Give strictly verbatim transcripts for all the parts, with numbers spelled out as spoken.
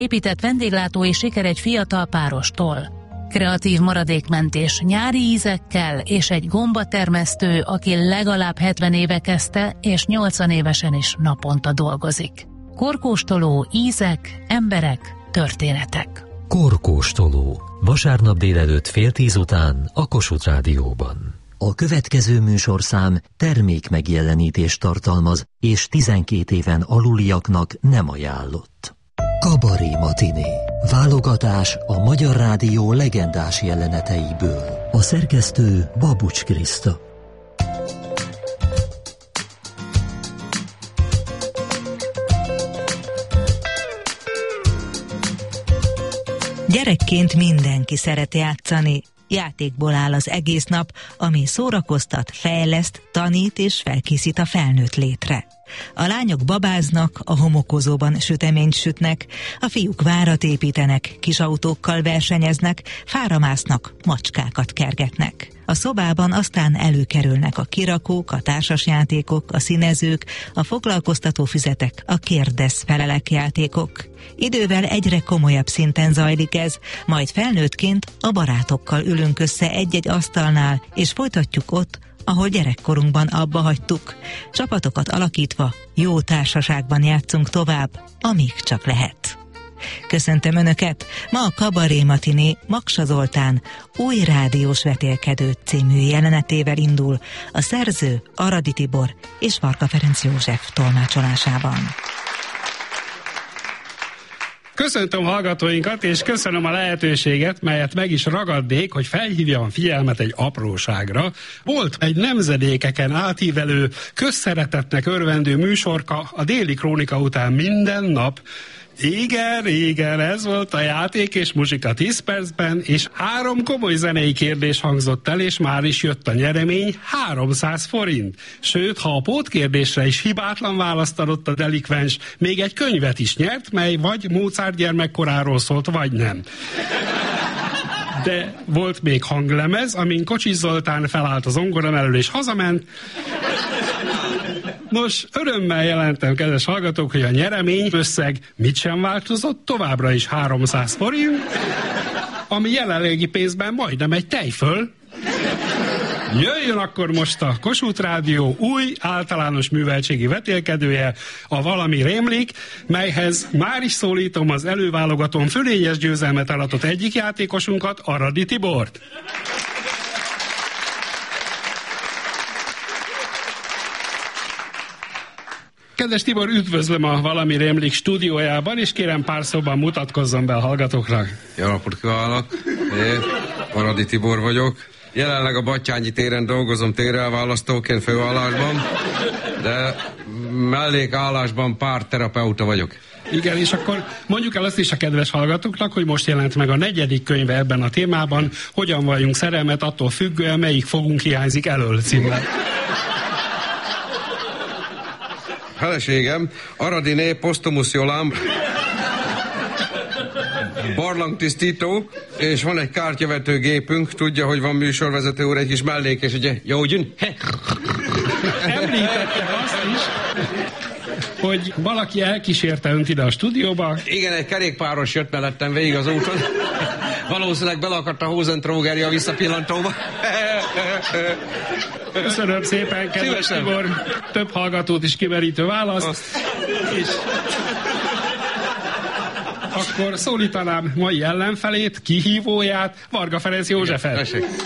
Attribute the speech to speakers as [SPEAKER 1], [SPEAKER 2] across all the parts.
[SPEAKER 1] Épített vendéglátói siker egy fiatal párostól. Kreatív maradékmentés nyári ízekkel és egy gombatermesztő, aki legalább hetven éve kezdte, és nyolcvan évesen is naponta dolgozik. Korkóstoló, ízek, emberek, történetek.
[SPEAKER 2] Korkóstoló. Vasárnap délelőtt fél tíz után a Kossuth Rádióban. A következő műsorszám termékmegjelenítést tartalmaz, és tizenkét éven aluliaknak nem ajánlott. Kabaré matiné. Válogatás a Magyar Rádió legendás jeleneteiből. A szerkesztő Babucs Kriszta.
[SPEAKER 3] Gyerekként mindenki szeret játszani. Játékból áll az egész nap, ami szórakoztat, fejleszt, tanít és felkészít a felnőtt létre. A lányok babáznak, a homokozóban süteményt sütnek, a fiúk várat építenek, kis autókkal versenyeznek, fára másznak, macskákat kergetnek. A szobában aztán előkerülnek a kirakók, a társasjátékok, a színezők, a foglalkoztató füzetek, a kérdez-felelek játékok. Idővel egyre komolyabb szinten zajlik ez, majd felnőttként a barátokkal ülünk össze egy-egy asztalnál, és folytatjuk ott, ahol gyerekkorunkban abba hagytuk. Csapatokat alakítva, jó társaságban játszunk tovább, amíg csak lehet. Köszöntöm Önöket! Ma a Kabaré matiné Maksa Zoltán új rádiós vetélkedő című jelenetével indul, a szerző Aradi Tibor és Varga Ferenc József tolmácsolásában.
[SPEAKER 4] Köszöntöm hallgatóinkat, és köszönöm a lehetőséget, melyet meg is ragadnék, hogy felhívjam figyelmet egy apróságra. Volt egy nemzedékeken átívelő, közszeretetnek örvendő műsorka a Déli Krónika után minden nap. Igen, igen, ez volt a játék és muzsika tíz percben, és három komoly zenei kérdés hangzott el, és már is jött a nyeremény, háromszáz forint. Sőt, ha a pótkérdésre is hibátlan választ adott a delikvens, még egy könyvet is nyert, mely vagy Mozart gyermekkoráról szólt, vagy nem. De volt még hanglemez, amin Kocsis Zoltán felállt az zongora mellől és hazament. Nos, örömmel jelentem, kedves hallgatók, hogy a nyeremény összeg mit sem változott, továbbra is háromszáz forint, ami jelenlegi pénzben majdnem egy tejföl. Jöjjön akkor most a Kossuth Rádió új általános műveltségi vetélkedője, a Valami rémlik, melyhez már is szólítom az előválogatón fölényes győzelmet aratott egyik játékosunkat, Aradi Tibort. Kedves Tibor, üdvözlöm a Valami rémlik stúdiójában, és kérem pár szóban mutatkozzon be a hallgatóknak.
[SPEAKER 5] Jó napot kívánok! Én Aradi Tibor vagyok. Jelenleg a Battyányi téren dolgozom térelválasztóként főállásban, de mellékállásban párterapeuta vagyok.
[SPEAKER 4] Igen, és akkor mondjuk el azt is a kedves hallgatóknak, hogy most jelent meg a negyedik könyve ebben a témában, Hogyan valljunk szerelmet, attól függően melyik fogunk hiányzik elől címmel.
[SPEAKER 5] Feleségem, Aradiné Posztumusz Jolám, barlangtisztító, és van egy kártyavető gépünk, tudja, hogy van műsorvezető úr, egy kis mellékes, ugye, jó, gyün?
[SPEAKER 4] Említette azt is, hogy valaki elkísérte önt ide a stúdióba.
[SPEAKER 5] Igen, egy kerékpáros jött mellettem végig az úton. Valószínűleg bele akart a Hosentrógerja a visszapillantóba.
[SPEAKER 4] Köszönöm szépen, kedves Tibor. Több hallgatót is kimerítő választ. Azt. És akkor szólítanám mai ellenfelét, kihívóját, Varga Ferenc Józsefet.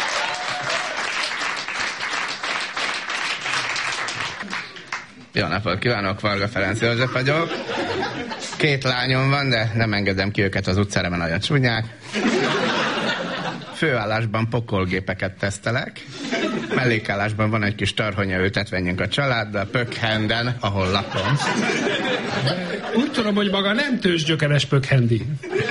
[SPEAKER 6] Jó napot kívánok, Varga Ferenc József vagyok. Két lányom van, de nem engedem ki őket az utcára, mert nagyon csúnyák. Főállásban pokolgépeket tesztelek. Mellékállásban van egy kis tarhonya, őtet venjünk a családdal, Pökhenden, ahol lakom.
[SPEAKER 4] Úgy tudom, hogy maga nem tőzsgyökeres Pökhendi.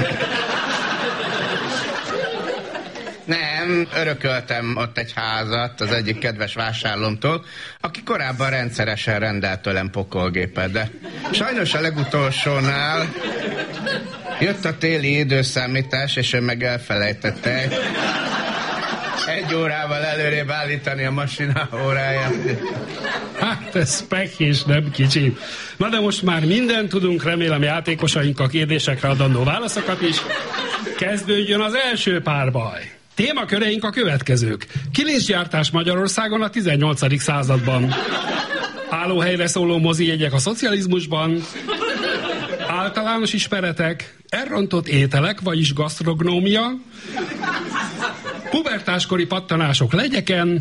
[SPEAKER 6] Nem, örököltem ott egy házat az egyik kedves vásárlómtól, aki korábban rendszeresen rendelt tőlem pokolgépet, de sajnos a legutolsónál jött a téli időszámítás, és ő meg elfelejtette. egy órával előrébb állítani a masina óráját.
[SPEAKER 4] Hát ez pekés, nem kicsi. Na de most már mindent tudunk, remélem játékosaink a kérdésekre adandó válaszokat is. Kezdődjön az első párbaj. Témaköreink a következők. Kilincsgyártás Magyarországon a tizennyolcadik században. Állóhelyre szóló mozijegyek a szocializmusban. Általános ismeretek. Elrontott ételek, vagyis gasztrognómia. Pubertáskori pattanások legyeken.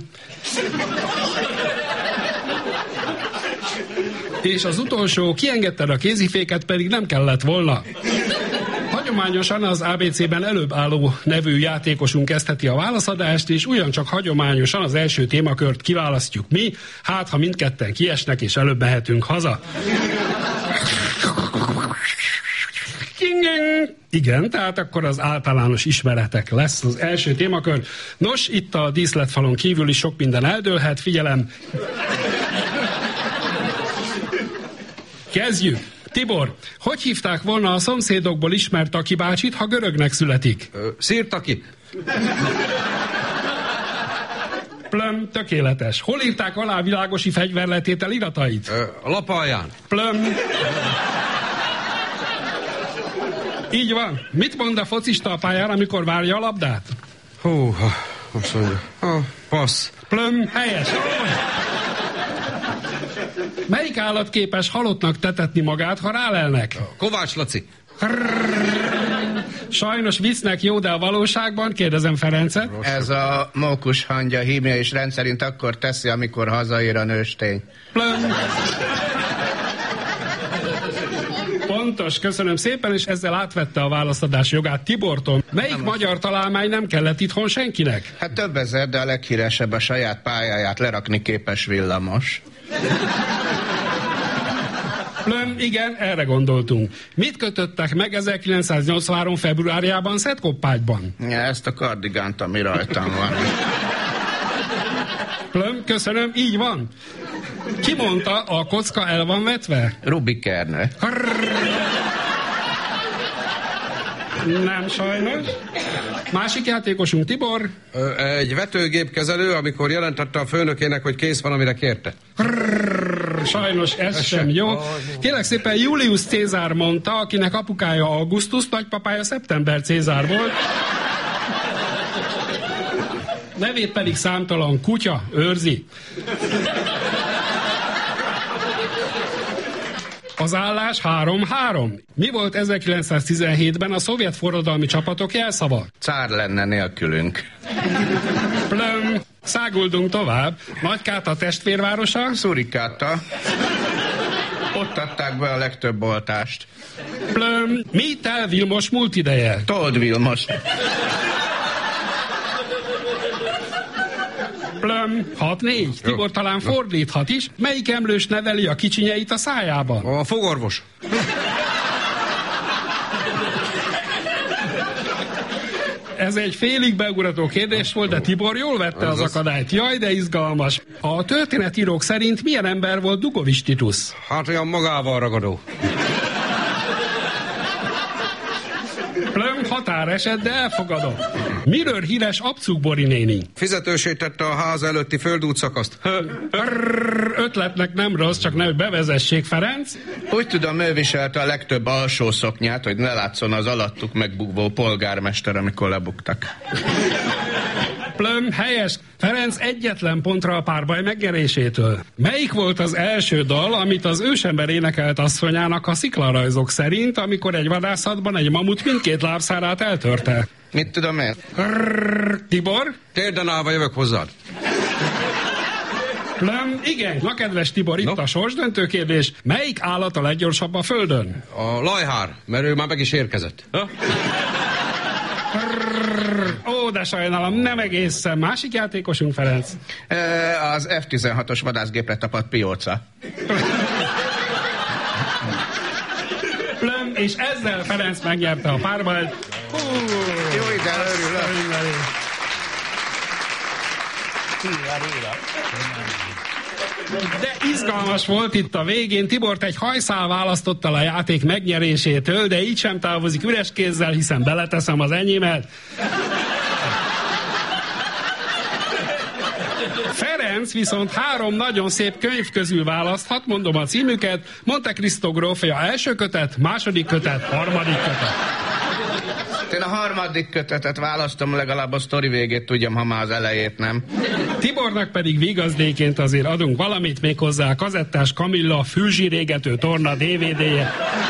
[SPEAKER 4] És az utolsó, kiengedted a kéziféket, pedig nem kellett volna. Hagyományosan az á bé cében előbb álló nevű játékosunk kezdheti a válaszadást, és ugyancsak hagyományosan az első témakört kiválasztjuk mi, hát ha mindketten kiesnek, és előbb mehetünk haza. Igen, tehát akkor az általános ismeretek lesz az első témakör. Nos, itt a díszletfalon kívül is sok minden eldőlhet, figyelem. Kezdjük. Tibor, hogy hívták volna a szomszédokból ismert Aki bácsit, ha görögnek születik?
[SPEAKER 5] Ö, Szirtaki.
[SPEAKER 4] Plöm, tökéletes. Hol írták alá Világosi fegyverletétel iratait?
[SPEAKER 5] Ö, Lapalján.
[SPEAKER 4] Plöm. Így van. Mit mond a focista a pályán, amikor várja a labdát?
[SPEAKER 5] Hú, azt mondja. Oh, passz.
[SPEAKER 4] Plöm, helyes. Melyik állat képes halottnak tetetni magát, ha rálelnek?
[SPEAKER 5] Kovács Laci.
[SPEAKER 4] Sajnos visznek jó, de a valóságban, kérdezem Ferencet.
[SPEAKER 6] Ez a mókus hangya hímja, és rendszerint akkor teszi, amikor hazaér a nőstény.
[SPEAKER 4] Plöm. Pontos, köszönöm szépen, és ezzel átvette a válaszadás jogát Tibortól. Melyik nem magyar találmány nem kellett itthon senkinek?
[SPEAKER 6] Hát több ezer, de a leghíresebb a saját pályáját lerakni képes villamos.
[SPEAKER 4] Plöm, igen, erre gondoltunk. Mit kötöttek meg ezerkilencszáznyolcvanhárom februárjában Szentkoppágyban?
[SPEAKER 6] Ja, ezt a kardigánt, ami rajtam van.
[SPEAKER 4] Plöm, köszönöm, így van. Ki mondta, a kocka el van vetve?
[SPEAKER 6] Rubik Ernő.
[SPEAKER 4] Nem sajnos. Másik játékosunk Tibor.
[SPEAKER 5] Ö, egy vetőgépkezelő, amikor jelentette a főnökének, hogy kész van, amire kérte.
[SPEAKER 4] Sajnos ez, ez sem jó. Kérlek szépen, Julius Cézár mondta, akinek apukája Augustus, nagypapája Szeptember Cézár volt. Nevét pedig számtalan kutya őrzi. Az állás három-három. Mi volt ezerkilencszáztizenhétben a szovjet forradalmi csapatok jelszava?
[SPEAKER 6] Cár lenne nélkülünk.
[SPEAKER 4] Plöm, száguldunk tovább. Nagykáta testvérvárosa?
[SPEAKER 6] Szurikáta. Ott adták be a legtöbb oltást.
[SPEAKER 4] Plöm, mi tel Vilmos múlt ideje?
[SPEAKER 6] Told Vilmos.
[SPEAKER 4] Plöm, hat-négy. Tibor talán fordíthat is. Melyik emlős neveli a kicsinyeit a szájában?
[SPEAKER 5] A fogorvos.
[SPEAKER 4] Ez egy félig beugrató kérdés volt, de Tibor jól vette az akadályt. Jaj, de izgalmas. A történetírók szerint milyen ember volt Dugovics Titus?
[SPEAKER 5] Hát olyan magával ragadó.
[SPEAKER 4] Plöm, határeset, de elfogadom. Miről híres Abcug Bori néni?
[SPEAKER 5] Fizetősítette a ház előtti földútszakaszt.
[SPEAKER 4] Ötletnek nem rossz, csak ne bevezessék, Ferenc.
[SPEAKER 6] Úgy tudom, ő viselte a legtöbb alsó szoknyát, hogy ne látszon az alattuk megbukvó polgármester, amikor lebuktak.
[SPEAKER 4] Plöm, helyes. Ferenc egyetlen pontra a párbaj megnyerésétől. Melyik volt az első dal, amit az ősember énekelt asszonyának a sziklarajzok szerint, amikor egy vadászatban egy mamut mindkét lábszárát eltörte?
[SPEAKER 6] Mit tudom én?
[SPEAKER 4] Rrrr, Tibor?
[SPEAKER 5] Térden állva jövök hozzád.
[SPEAKER 4] Plöm, igen. Na, kedves Tibor, itt no. a sorsdöntő kérdés. Melyik állat a leggyorsabb a földön?
[SPEAKER 5] A lajhár, mert ő már meg is érkezett. Ha?
[SPEAKER 4] Ó, de sajnálom, nem egészen. Másik játékosunk, Ferenc?
[SPEAKER 6] E, az ef tizenhatos vadászgépre tapadt pióca.
[SPEAKER 4] Plöm, és ezzel Ferenc megnyerte a párbajt.
[SPEAKER 6] Hú, jó, igen, örülök.
[SPEAKER 4] De izgalmas volt itt a végén. Tibort egy hajszál választott el a játék megnyerésétől, de így sem távozik üres kézzel, hiszen beleteszem az enyémet. Ferenc viszont három nagyon szép könyv közül választhat, mondom a címüket: Monte Cristo grófja első kötet, második kötet, harmadik kötet.
[SPEAKER 6] Én a harmadik kötetet választom, legalább a sztori végét tudjam, ha már az elejét nem.
[SPEAKER 4] Tibornak pedig vigazdéként azért adunk valamit, méghozzá a kazettás Kamilla fülzsirégető torna dé vé dé-je.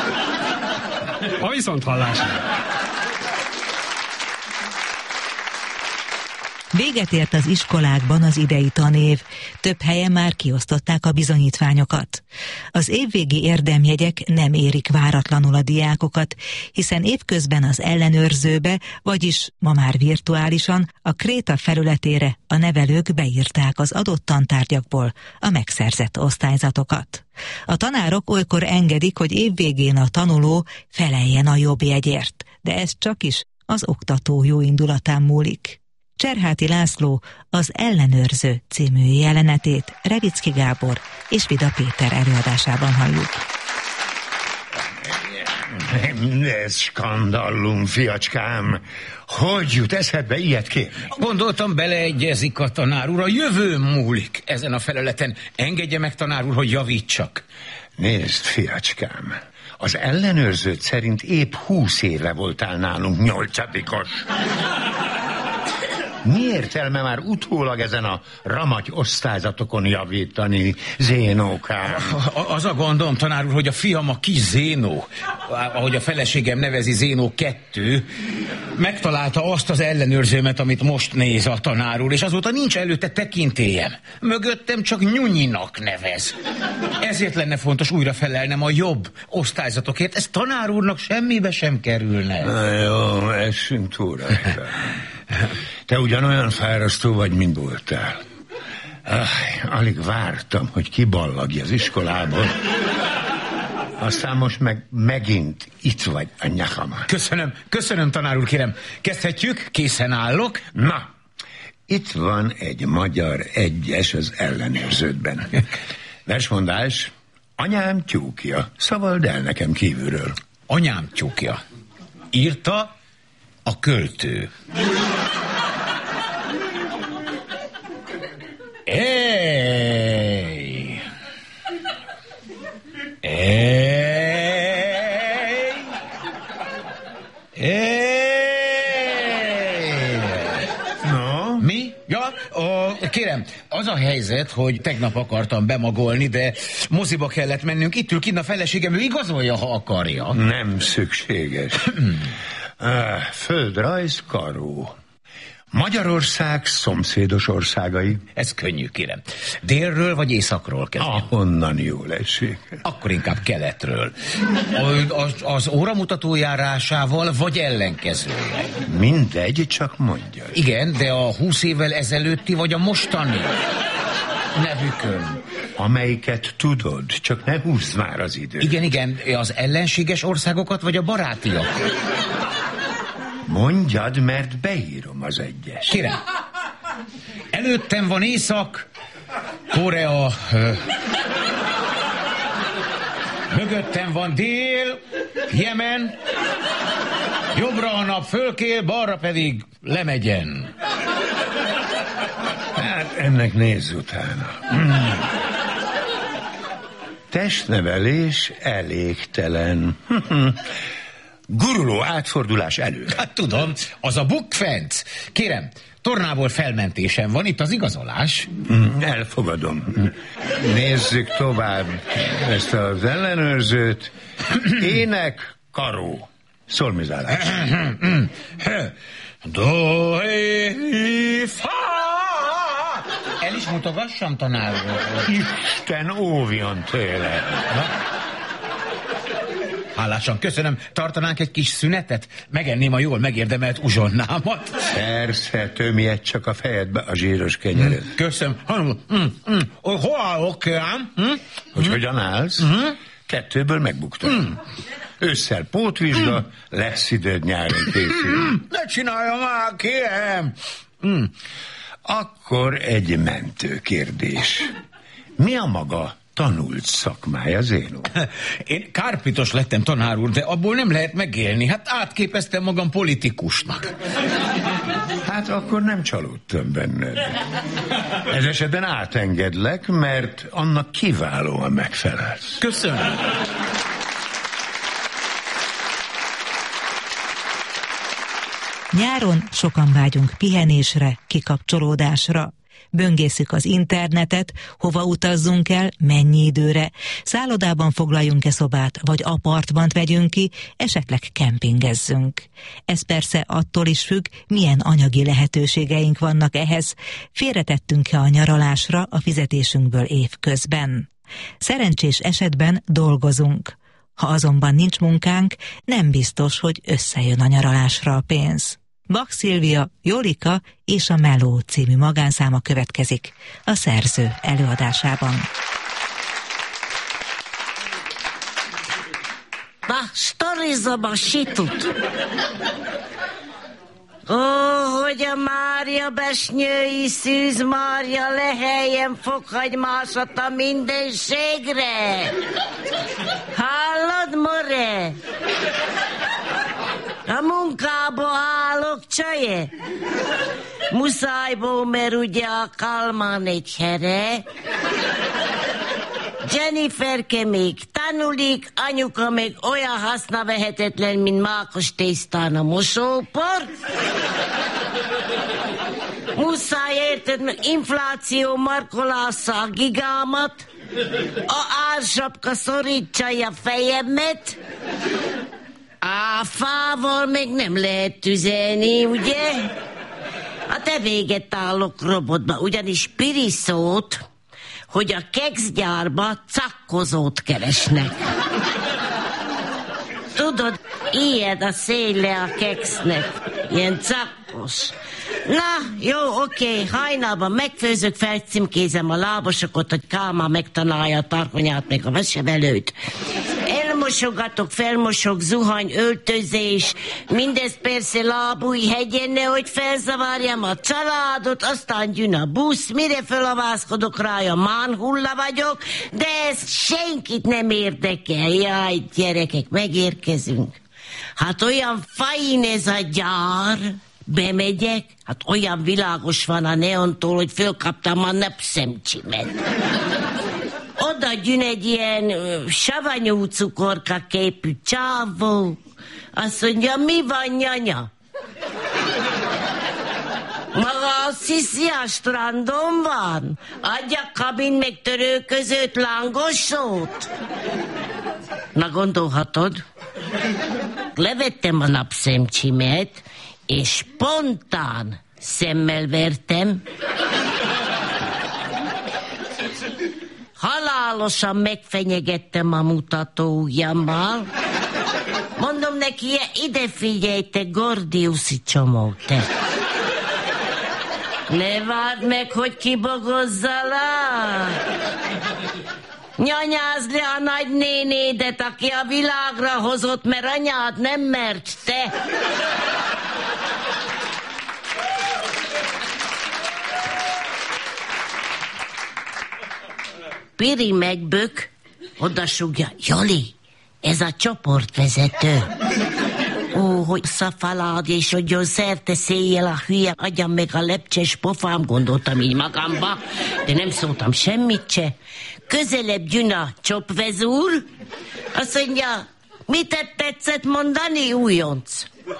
[SPEAKER 4] A viszonthallásra!
[SPEAKER 3] Véget ért az iskolákban az idei tanév. Több helyen már kiosztották a bizonyítványokat. Az évvégi érdemjegyek nem érik váratlanul a diákokat, hiszen évközben az ellenőrzőbe, vagyis ma már virtuálisan, a Kréta felületére a nevelők beírták az adott tantárgyakból a megszerzett osztályzatokat. A tanárok olykor engedik, hogy évvégén a tanuló feleljen a jobb jegyért, de ez csak is az oktató jó indulatán múlik. Cserháti László az Ellenőrző című jelenetét Revicki Gábor és Vida Péter előadásában halljuk.
[SPEAKER 7] Ez skandallum, fiacskám. Hogy jut eszedbe ilyet kérni?
[SPEAKER 8] Gondoltam, beleegyezik a tanár úr, a jövő múlik ezen a felületen. Engedje meg, tanár úr, hogy javítsak.
[SPEAKER 7] Nézd, fiacskám, az ellenőrződ szerint épp húsz éve voltál nálunk nyolcadikos. Mi értelme már utólag ezen a ramagy osztályzatokon javítani, Zénókám?
[SPEAKER 8] Az a gondom, tanár úr, hogy a fiam, a kis Zénó, ahogy a feleségem nevezi, Zénó kettő, megtalálta azt az ellenőrzőmet, amit most néz a tanár úr, és azóta nincs előtte tekintélyem. Mögöttem csak Nyunyinak nevez. Ezért lenne fontos újra felelnem a jobb osztályzatokért. Ez tanár úrnak semmibe sem kerülne.
[SPEAKER 7] Na jó, essünk túl rajta. Te ugyanolyan fárasztó vagy, mint voltál. Ah, alig vártam, hogy kiballagj az iskolából. Aztán most meg megint itt vagy a nyakam.
[SPEAKER 8] Köszönöm, köszönöm, tanár úr, kérem. Kezdhetjük? Készen állok.
[SPEAKER 7] Na, itt van egy magyar egyes az ellenőrződben. Versmondás: anyám tyúkja. Szavald el nekem kívülről.
[SPEAKER 8] Anyám tyúkja. Írta a költő. Ej! Ej! Ej!
[SPEAKER 7] No?
[SPEAKER 8] Mi? Ja, ó, kérem, az a helyzet, hogy tegnap akartam bemagolni, de moziba kellett mennünk. Itt ül kint a feleségem, ő igazolja, ha akarja.
[SPEAKER 7] Nem szükséges. Ah, földrajz karó. Magyarország szomszédos országai.
[SPEAKER 8] Ez könnyű, kérem. Délről vagy északról kezdjem?
[SPEAKER 7] Ahonnan jól esik.
[SPEAKER 8] Akkor inkább keletről. Az, az óramutató járásával vagy ellenkezőleg?
[SPEAKER 7] Mindegy, csak mondja.
[SPEAKER 8] Igen, de a húsz évvel ezelőtti vagy a mostani nevükön.
[SPEAKER 7] Amelyiket tudod, csak ne húzd már az időt.
[SPEAKER 8] Igen, igen, az ellenséges országokat vagy a barátiakat?
[SPEAKER 7] Mondjad, mert beírom az egyes.
[SPEAKER 8] Kérem, előttem van Észak, Korea, mögöttem van Dél, Jemen, jobbra a nap fölkél, balra pedig lemegyen.
[SPEAKER 7] Hát ennek nézz utána. Hmm. Testnevelés elégtelen. Guruló átfordulás elő.
[SPEAKER 8] Hát tudom, az a bukfenc. Kérem, tornából felmentésem van, itt az igazolás.
[SPEAKER 7] Mm, elfogadom. Nézzük tovább ezt az ellenőrzőt. Ének, karó. Szolmizálás.
[SPEAKER 8] Do, hé, fa. El is mutogassam, tanár úr.
[SPEAKER 7] Isten óvjon tőle.
[SPEAKER 8] Hálásan köszönöm. Tartanánk egy kis szünetet? Megenném a jól megérdemelt uzsonnámat.
[SPEAKER 7] Persze, tömjed csak a fejedbe a zsíros kenyered.
[SPEAKER 8] Mm, köszönöm. Mm, mm, mm. Hol állok, ám? Mm?
[SPEAKER 7] Hogy hogyan állsz? Mm. Kettőből megbuktam. Mm. Ősszel pótvizsga, mm. lesz időd nyáron készülni.
[SPEAKER 8] Mm. Ne csinálja már, kérem! Mm.
[SPEAKER 7] Akkor egy mentő kérdés. Mi a maga tanult szakmája, Zénó?
[SPEAKER 8] Én kárpitos lettem, tanár úr, de abból nem lehet megélni. Hát átképeztem magam politikusnak.
[SPEAKER 7] Hát akkor nem csalódtam benned. Ez esetben átengedlek, mert annak kiválóan megfelelsz.
[SPEAKER 8] Köszönöm.
[SPEAKER 3] Nyáron sokan vágyunk pihenésre, kikapcsolódásra. Böngészük az internetet, hova utazzunk el, mennyi időre, szállodában foglaljunk-e szobát, vagy apartmant vegyünk ki, esetleg kempingezzünk. Ez persze attól is függ, milyen anyagi lehetőségeink vannak ehhez, félretettünk-e a nyaralásra a fizetésünkből évközben. Szerencsés esetben dolgozunk. Ha azonban nincs munkánk, nem biztos, hogy összejön a nyaralásra a pénz. Bach Szilvia, Jolika és a Meló című magánszáma következik a szerző előadásában.
[SPEAKER 9] Na, sztorizom a situt. Ó, hogy a Mária besnyői szűz Mária leheljen fokhagymásat a mindenségre. Hallod, more? A munkába állok, csaje? Muszájból, mert ugye a Kalmán egy here. Jenniferke még tanulik, anyuka meg olyan hasznavehetetlen, mint mákos tésztán a mosópor. Muszáj érted, mert infláció markolásza a gigámat, a ársapka szorítsa a fejemet, áfával meg nem lehet tüzelni, ugye? A te véget állok robotba, ugyanis Piriszót, hogy a kekszgyárba cakkozót keresnek. Tudod, ilyen a széle a keksznek, ilyen cakkos. Na, jó, oké, hajnalban megfőzök, felcímkézem a lábasokat, hogy Kálmán megtanálja a tarkonyát, meg a vesevelőt. Elmosogatok, felmosok, zuhany, öltözés, mindez persze lábúj hegyenne, hogy felzavarjam a családot, aztán jön a busz, mire felavázkodok rája, mánhulla vagyok, de ez senkit nem érdekel. Jaj, gyerekek, megérkezünk. Hát olyan fajn ez a gyár, bemegyek, hát olyan világos van a neontól, hogy fölkaptam a napszemcsimet. Oda jön egy ilyen uh, savanyú cukorka képű csávó. Azt mondja, mi van, nyanya? Maga azt hiszi, a strandon van? Adja kabin meg törő között lángosót? Na, gondolhatod? Levettem a napszemcsimet, és spontán szemmel vertem. Halálosan megfenyegettem a mutatóujjammal. Mondom neki, ide figyelj, te gordiuszi csomó, te. Ne várd meg, hogy kibogozzalak. Nyanyázd le a nagynénédet, aki a világra hozott, mert anyád nem mert, te. Piri megbök, odasugja, Joli, ez a csoportvezető. Ó, hogy szafalád, és hogy szerte széjjel a hülye, adjam meg a lepcses pofám, gondoltam így magamba, de nem szóltam semmit se. Közelebb jön a csopvezúr, azt mondja, mit tetszett mondani, újonc?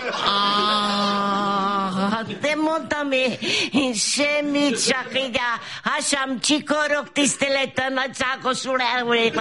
[SPEAKER 9] Ah, hát nem mondtam én, én semmit, csak így a hasam csikorok tiszteleten nagyságosul elvúlik.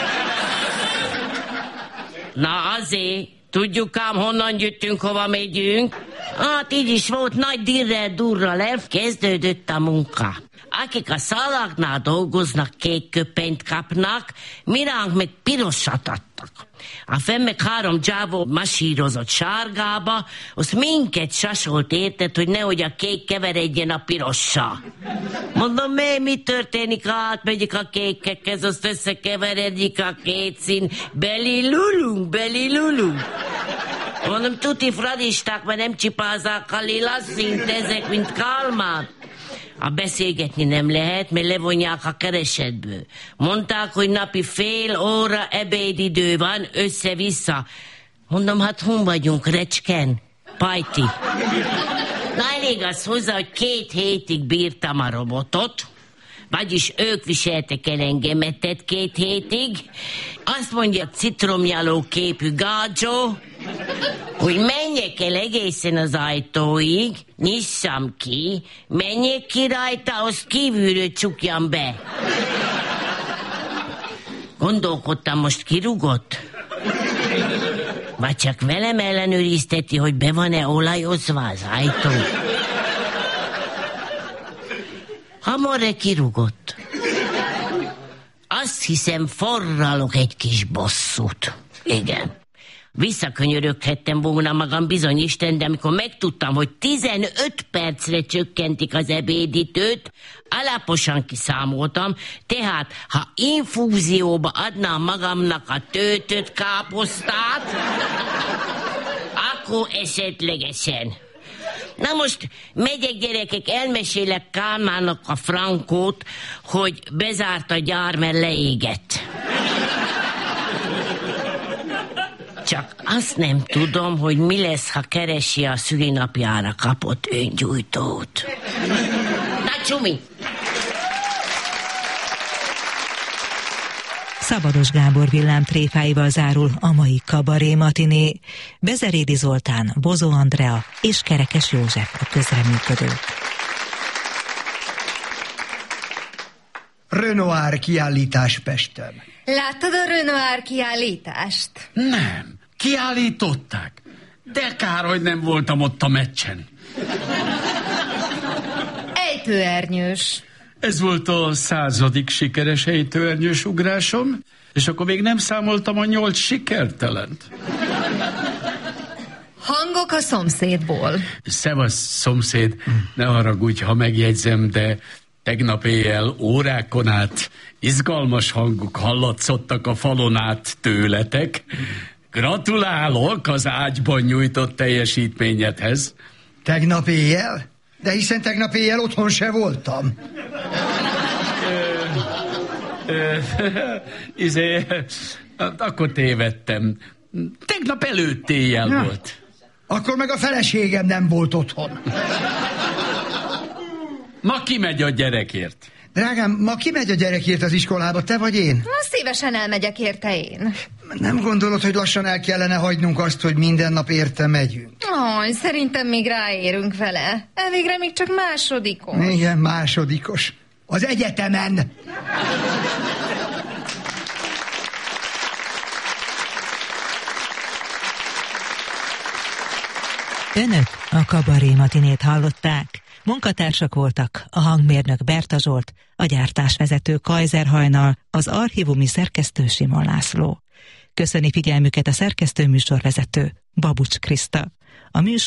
[SPEAKER 9] Na azért, tudjuk ám, honnan jöttünk, hova megyünk. Hát így is volt, nagy dirrel durral elkezdődött a munka. Akik a szalagnál dolgoznak, kék köpenyt kapnak, miránk meg pirosat adtak. A fenn meg három dzsávó masírozott sárgába, azt minket sasolt, érted, hogy nehogy a kék keveredjen a pirossal. Mondom, mi, mi történik, ha átmegyik a kékekhez, azt összekeveredik a két szín, beli lulunk, beli lulunk. Mondom, tuti fradisták, mert nem csipázzák a lila színt ezek, mint Kálmán. A beszélgetni nem lehet, mert levonják a keresetből. Mondták, hogy napi fél óra ebédidő van, össze-vissza. Mondom, hát hon vagyunk, Recsken? Pajti. Na elég az hozzá, hogy két hétig bírtam a robotot, vagyis ők viseltek el engemet két hétig. Azt mondja citromnyaló képű gádzsó, hogy menjek el egészen az ajtóig, nyissam ki, menjek ki rajta, azt kívülről csukjam be. Gondolkodtam, most kirúgott? Vagy csak velem ellenőrizteti, hogy be van-e olajozva az ajtó? Hamar-e kirúgott? Azt hiszem, forralok egy kis bosszút. Igen. Visszakönyöröghettem volna magam, bizony Isten, de amikor megtudtam, hogy tizenöt percre csökkentik az ebédidőt, alaposan kiszámoltam, tehát ha infúzióba adnám magamnak a töltött káposztát, akkor esetlegesen. Na most megyek, gyerekek, elmesélek Kálmánnak a frankót, hogy bezárt a gyár, mert leégett. Csak azt nem tudom, hogy mi lesz, ha keresi a szülinapjára kapott öngyújtót. Na, Csumi!
[SPEAKER 3] Szabados Gábor villámtréfáival zárul a mai kabaré matiné. Bezerédi Zoltán, Bozó Andrea és Kerekes József a közreműködők.
[SPEAKER 10] Renoir kiállítás Pesten.
[SPEAKER 11] Láttad a Renoir kiállítást?
[SPEAKER 4] Nem, kiállították. De kár, hogy nem voltam ott a meccsen.
[SPEAKER 11] Ejtőernyős.
[SPEAKER 4] Ez volt a századik sikeres ejtőernyős ugrásom, és akkor még nem számoltam a nyolc sikertelent.
[SPEAKER 11] Hangok a szomszédból.
[SPEAKER 4] Szevasz, szomszéd, ne haragudj, ha megjegyzem, de tegnap éjjel órákon át izgalmas hangok hallatszottak a falon át tőletek. Gratulálok az ágyban nyújtott teljesítményedhez.
[SPEAKER 10] Tegnap éjjel? De hiszen tegnap éjjel otthon se voltam.
[SPEAKER 4] Izé, akkor tévedtem. Tegnap előtt éjjel ja. volt.
[SPEAKER 10] Akkor meg a feleségem nem volt otthon.
[SPEAKER 4] Ma ki megy a gyerekért?
[SPEAKER 10] Drágám, ma ki megy a gyerekért az iskolába, te vagy én?
[SPEAKER 11] Na, szívesen elmegyek érte én.
[SPEAKER 10] Nem gondolod, hogy lassan el kellene hagynunk azt, hogy minden nap érte megyünk?
[SPEAKER 11] Aj, szerintem még ráérünk vele. Elvégre még csak másodikos.
[SPEAKER 10] Igen, másodikos. Az egyetemen.
[SPEAKER 3] Önök a kabaré matinét hallották. Munkatársak voltak a hangmérnök Berta Zsolt, a gyártásvezető Kajzer Hajnal, az archívumi szerkesztő Simon László. Köszöni figyelmüket a szerkesztő műsorvezető Babucs Kriszta. A műsor